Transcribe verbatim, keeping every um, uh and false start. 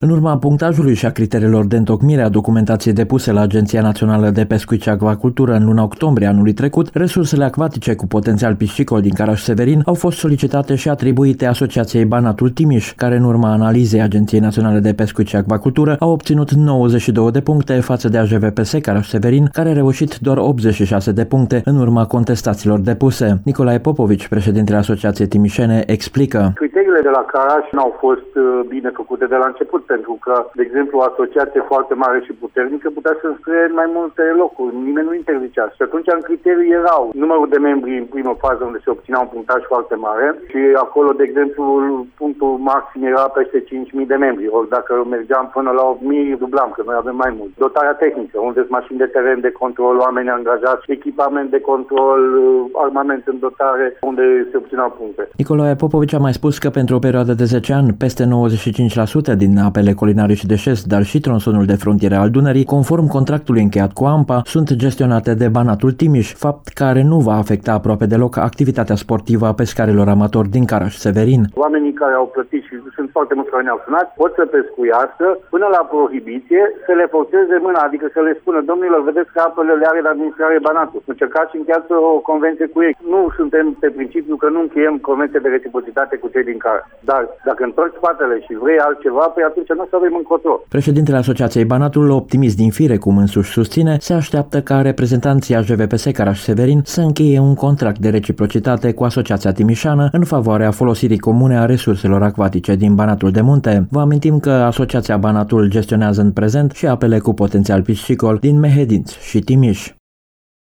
În urma punctajului și a criteriilor de întocmire a documentației depuse la Agenția Națională de Pescuit și Acvacultură în luna octombrie anului trecut, resursele acvatice cu potențial piscicol din Caraș-Severin au fost solicitate și atribuite Asociației Banatul Timiș, care în urma analizei Agenției Naționale de Pescuit și Acvacultură a obținut nouăzeci și două de puncte față de A J V P S Caraș-Severin, care a reușit doar optzeci și șase de puncte în urma contestațiilor depuse. Nicolae Popovici, președintele Asociației Timișene, explică. Criteriile de la Caraș n-au fost bine făcute de la început, pentru că, de exemplu, o asociație foarte mare și puternică putea să înscrie în mai multe locuri. Nimeni nu interzicea. Și atunci în criterii erau numărul de membri în primă fază, unde se obținea un punctaj foarte mare, și acolo, de exemplu, punctul maxim era peste cinci mii de membri. Ori dacă mergeam până la opt mii, dublam, că noi avem mai mult. Dotarea tehnică, unde sunt mașini de teren de control, oameni angajați, echipament de control, armament în dotare, unde se obțineau puncte. Nicolae Popovici a mai spus că pentru o perioadă de zece ani, peste nouăzeci și cinci la sută din apele Colinarii și de Șest, dar și tronsonul de frontieră al Dunării, conform contractului încheiat cu A M P A, sunt gestionate de Banatul Timiș, fapt care nu va afecta aproape deloc activitatea sportivă a pescarilor amatori din Caraș-Severin. Oamenii care au plătit, și sunt foarte mulți care ne-au sunat, pot să pescuiască până la prohibiție, să le forțeze mâna, adică să le spună: domnilor, vedeți că apele le are de administrare Banatul, încercați și încheiați o convenție cu ei. Nu suntem pe principiu că nu încheiem convenție de reciprocitate cu cei din Caraș. Dar dacă întorci spatele și vrei altceva, păi atunci nu o să avem încotro. Președintele Asociației Banatul, optimist din fire, cum însuși susține, se așteaptă ca reprezentanții A J V P S Caraș-Severin să încheie un contract de reciprocitate cu Asociația Timișană în favoarea folosirii comune a resurselor acvatice din Banatul de Munte. Vă amintim că Asociația Banatul gestionează în prezent și apele cu potențial piscicol din Mehedinți și Timiș.